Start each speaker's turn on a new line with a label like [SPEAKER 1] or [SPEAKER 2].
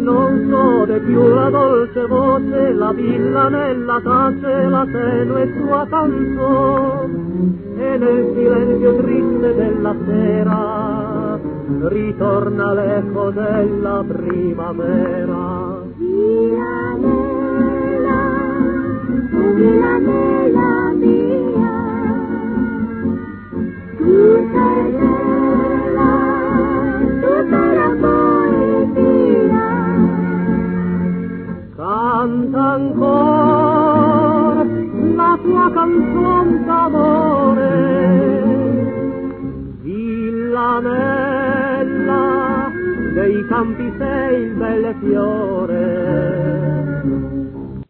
[SPEAKER 1] non sode più la dolce voce, la villanella tace la tenue sua canzone, e nel silenzio triste della sera ritorna l'eco della primavera.
[SPEAKER 2] Villanella, tu villanella mia, tu sei bella, tu sei la poesia.
[SPEAKER 1] Canta ancora la tua canzone d'amore, villanella, dei campi sei il bel fiore.